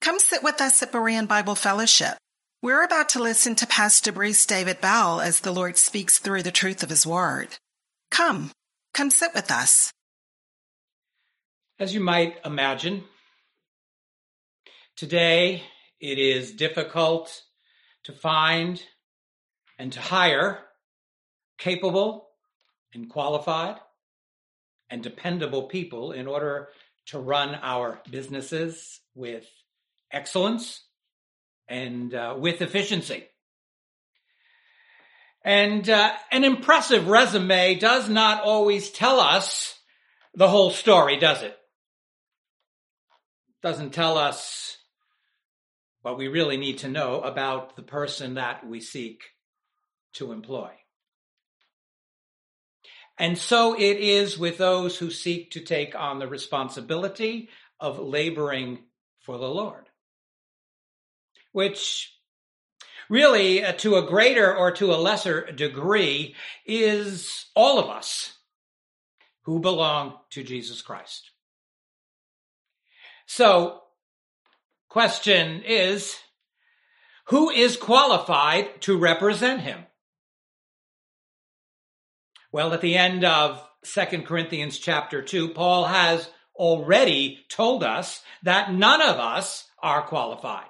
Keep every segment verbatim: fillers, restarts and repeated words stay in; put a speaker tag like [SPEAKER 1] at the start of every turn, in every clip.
[SPEAKER 1] Come sit with us at Berean Bible Fellowship. We're about to listen to Pastor Bruce David Bell as the Lord speaks through the truth of his word. Come, come sit with us.
[SPEAKER 2] As you might imagine, today it is difficult to find and to hire capable and qualified and dependable people in order to run our businesses with excellence and uh, with efficiency. And uh, an impressive resume does not always tell us the whole story, does it? Doesn't tell us what we really need to know about the person that we seek to employ. And so it is with those who seek to take on the responsibility of laboring for the Lord, which really, uh, to a greater or to a lesser degree, is all of us who belong to Jesus Christ. So, question is, who is qualified to represent him? Well, at the end of Second Corinthians chapter two, Paul has already told us that none of us are qualified.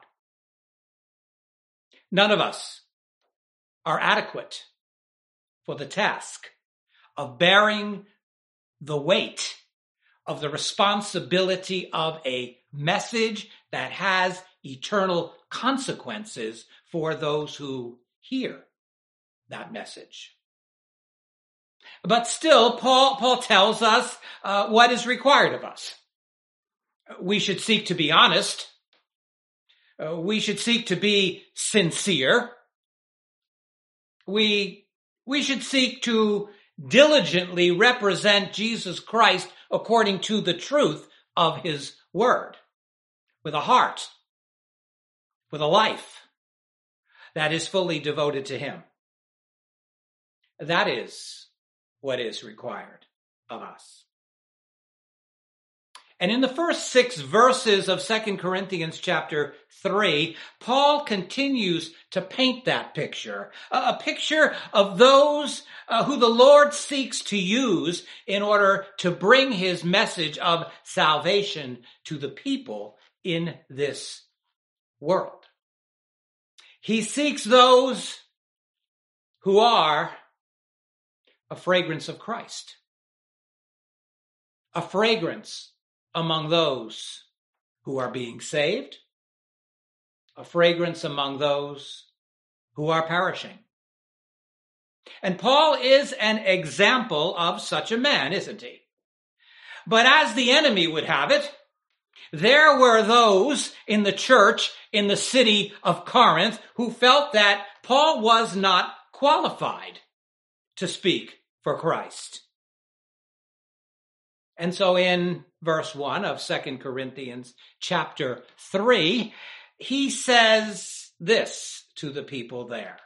[SPEAKER 2] None of us are adequate for the task of bearing the weight of the responsibility of a message that has eternal consequences for those who hear that message. But still, Paul, Paul tells us uh, what is required of us. We should seek to be honest. Uh, we should seek to be sincere. We, we should seek to diligently represent Jesus Christ according to the truth of his word, with a heart, with a life that is fully devoted to him. That is what is required of us. And in the first six verses of Second Corinthians chapter three, Paul continues to paint that picture, a picture of those uh, who the Lord seeks to use in order to bring his message of salvation to the people in this world. He seeks those who are a fragrance of Christ, a fragrance among those who are being saved, a fragrance among those who are perishing. And Paul is an example of such a man, isn't he? But as the enemy would have it, there were those in the church in the city of Corinth who felt that Paul was not qualified to speak for Christ. And so in verse one of Second Corinthians chapter three, he says this to the people there.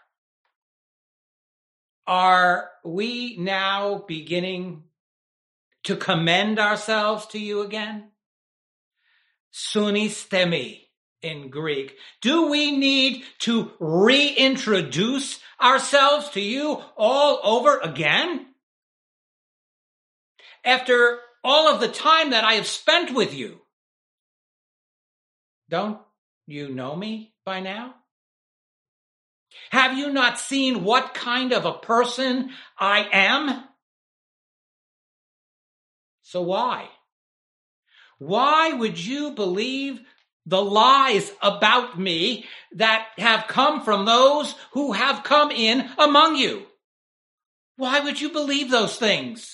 [SPEAKER 2] Are we now beginning to commend ourselves to you again? Sunistemi in Greek. Do we need to reintroduce ourselves to you all over again? After all of the time that I have spent with you, don't you know me by now? Have you not seen what kind of a person I am? So why? Why would you believe the lies about me that have come from those who have come in among you? Why would you believe those things?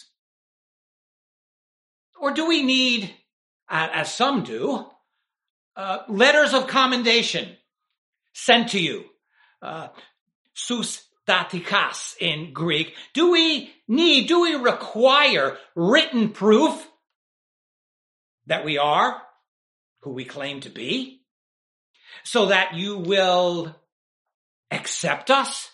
[SPEAKER 2] Or do we need, as some do, uh, letters of commendation sent to you? Uh, soustatikas in Greek. Do we need, do we require written proof that we are who we claim to be, so that you will accept us?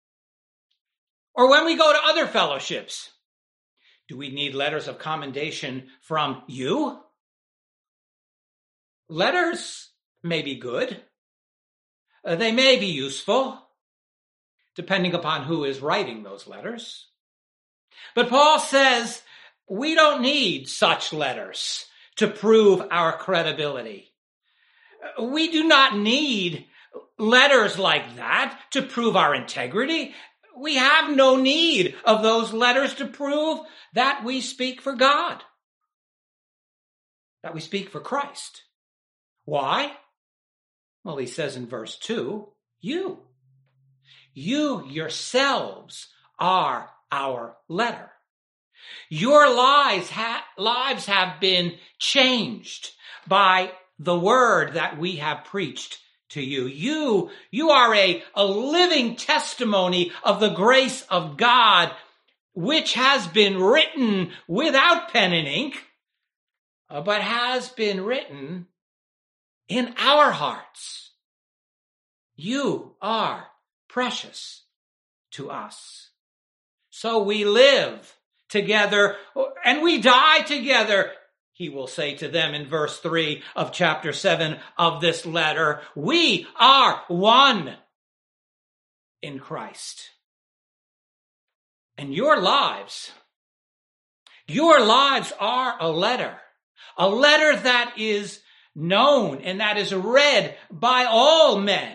[SPEAKER 2] Or when we go to other fellowships, do we need letters of commendation from you? Letters may be good. Uh, they may be useful, depending upon who is writing those letters. But Paul says we don't need such letters to prove our credibility. We do not need letters like that to prove our integrity. We have no need of those letters to prove that we speak for God, that we speak for Christ. Why? Well, he says in verse two, you. You yourselves are our letter. Your lives, ha- lives have been changed by the word that we have preached to you. You, you are a, a living testimony of the grace of God, which has been written without pen and ink, uh, but has been written in our hearts. You are precious to us. So we live together and we die together. He will say to them in verse three of chapter seven of this letter, we are one in Christ. And your lives, your lives are a letter, a letter that is known and that is read by all men.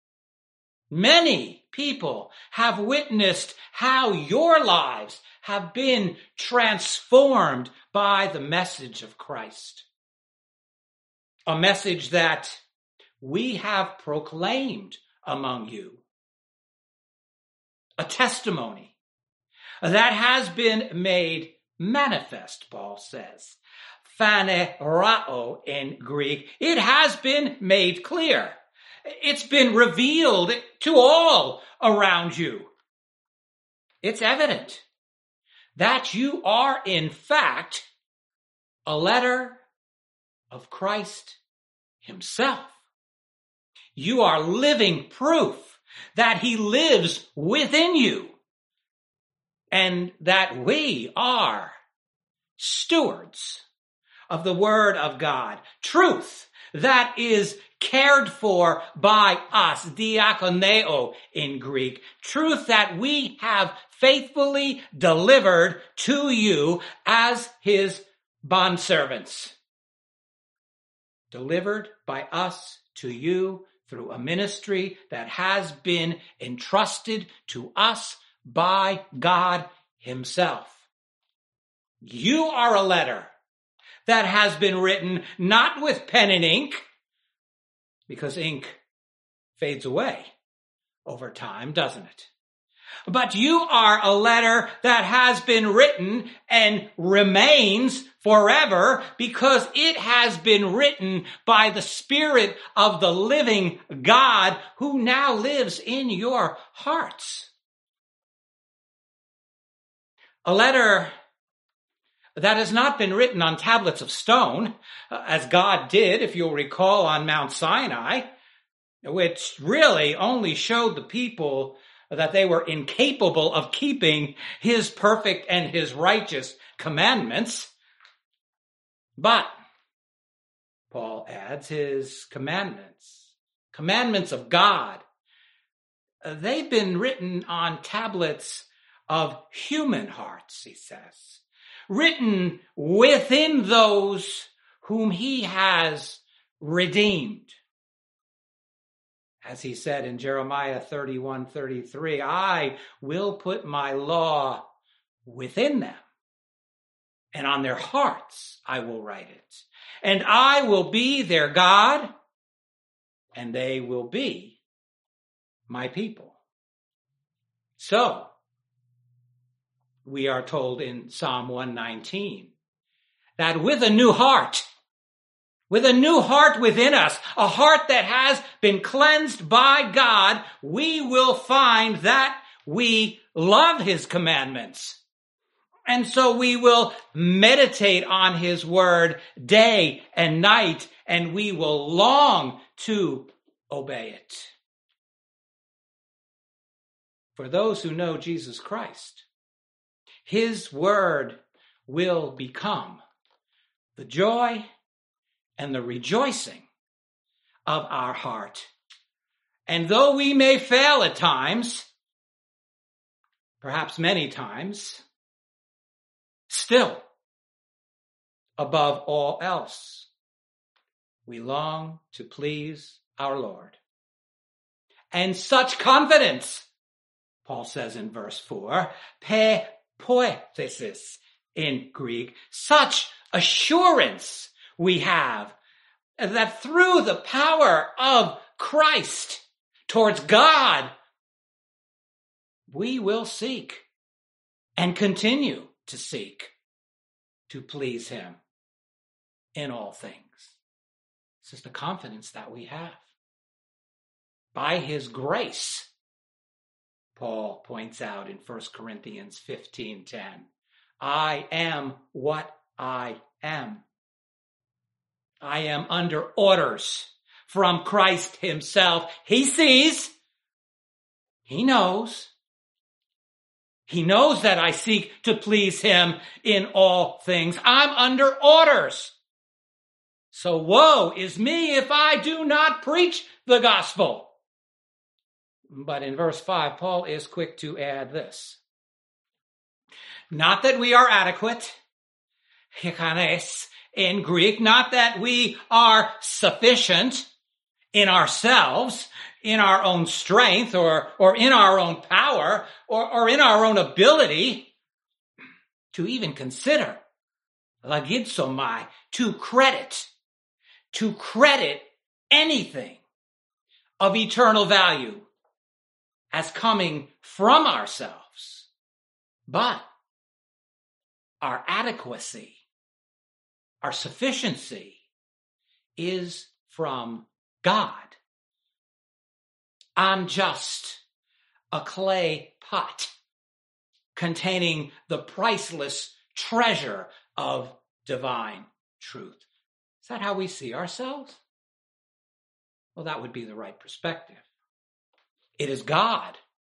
[SPEAKER 2] Many people have witnessed how your lives have been transformed by the message of Christ. A message that we have proclaimed among you. A testimony that has been made manifest, Paul says. Phanerao in Greek. It has been made clear. It's been revealed to all around you. It's evident that you are, in fact, a letter of Christ himself. You are living proof that he lives within you and that we are stewards of the word of God, truth that is cared for by us, diakoneo in Greek, truth that we have faithfully delivered to you as his bondservants. Delivered by us to you through a ministry that has been entrusted to us by God himself. You are a letter that has been written not with pen and ink, because ink fades away over time, doesn't it? But you are a letter that has been written and remains forever because it has been written by the Spirit of the living God who now lives in your hearts. A letter that has not been written on tablets of stone, as God did, if you'll recall, on Mount Sinai, which really only showed the people that they were incapable of keeping his perfect and his righteous commandments. But, Paul adds, his commandments, commandments of God, they've been written on tablets of human hearts, he says, written within those whom he has redeemed. As he said in Jeremiah thirty-one thirty-three, I will put my law within them, and on their hearts I will write it. And I will be their God, and they will be my people. So, we are told in Psalm one nineteen that with a new heart, with a new heart within us, a heart that has been cleansed by God, we will find that we love his commandments. And so we will meditate on his word day and night, and we will long to obey it. For those who know Jesus Christ, his word will become the joy and the rejoicing of our heart. And though we may fail at times, perhaps many times, still, above all else, we long to please our Lord. And such confidence, Paul says in verse four, pe poethesis in Greek, such assurance we have that through the power of Christ towards God, we will seek and continue to seek to please him in all things. This is the confidence that we have. By his grace, Paul points out in First Corinthians fifteen ten, I am what I am. I am under orders from Christ himself. He sees, he knows, he knows that I seek to please him in all things. I'm under orders. So woe is me if I do not preach the gospel. But in verse five, Paul is quick to add this. Not that we are adequate, hikanes in Greek, not that we are sufficient in ourselves, in our own strength, or, or in our own power, or, or in our own ability to even consider lagitsomai, to credit, to credit anything of eternal value as coming from ourselves, but our adequacy, our sufficiency is from God. I'm just a clay pot containing the priceless treasure of divine truth. Is that how we see ourselves? Well, that would be the right perspective. It is God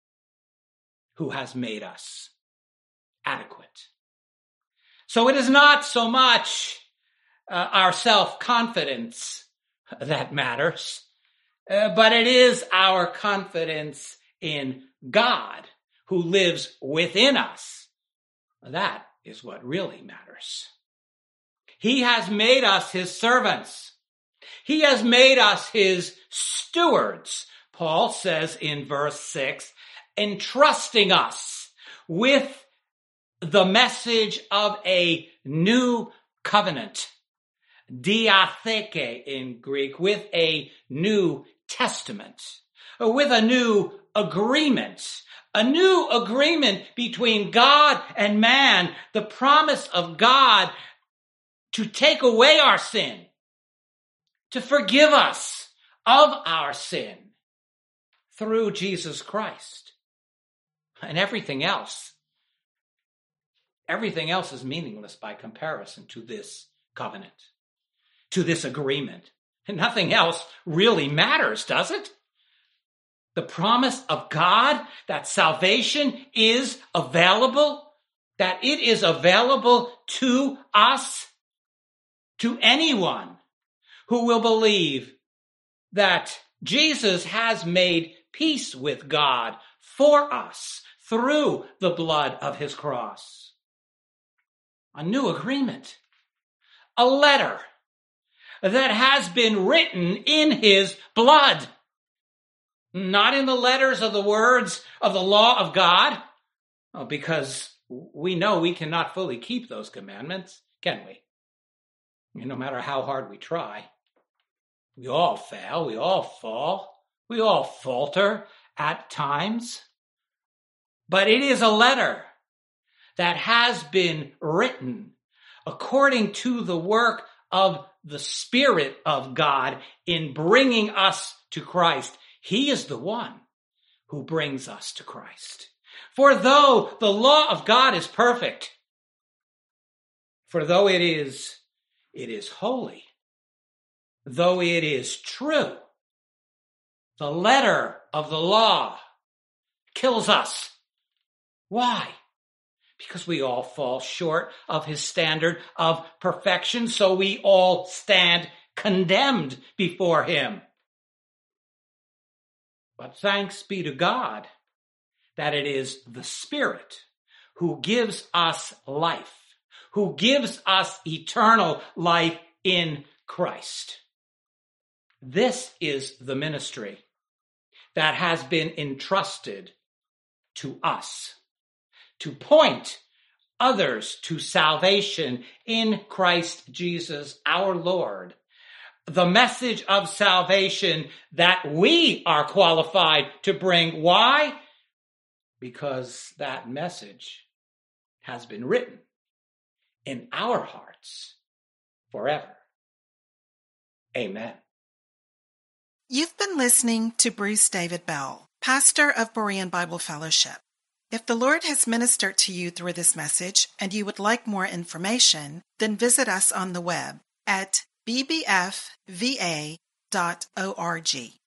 [SPEAKER 2] who has made us adequate. So it is not so much uh, our self-confidence that matters, uh, but it is our confidence in God who lives within us. That is what really matters. He has made us his servants. He has made us his stewards, Paul says in verse six, entrusting us with the message of a new covenant, diatheke in Greek, with a new testament, with a new agreement, a new agreement between God and man, the promise of God to take away our sin, to forgive us of our sin through Jesus Christ. And everything else, everything else is meaningless by comparison to this covenant, to this agreement. And nothing else really matters, does it? The promise of God that salvation is available, that it is available to us, to anyone who will believe that Jesus has made peace with God for us through the blood of his cross. A new agreement, a letter that has been written in his blood, not in the letters of the words of the law of God, oh, because we know we cannot fully keep those commandments, can we? No matter how hard we try. We all fail, we all fall, we all falter at times. But it is a letter that has been written according to the work of the Spirit of God in bringing us to Christ. He is the one who brings us to Christ. For though the law of God is perfect, for though it is, it is holy, though it is true, the letter of the law kills us. Why? Because we all fall short of his standard of perfection, so we all stand condemned before him. But thanks be to God that it is the Spirit who gives us life, who gives us eternal life in Christ. This is the ministry that has been entrusted to us, to point others to salvation in Christ Jesus our Lord. The message of salvation that we are qualified to bring. Why? Because that message has been written in our hearts forever. Amen.
[SPEAKER 1] You've been listening to Bruce David Bell, pastor of Berean Bible Fellowship. If the Lord has ministered to you through this message and you would like more information, then visit us on the web at b b f v a dot org.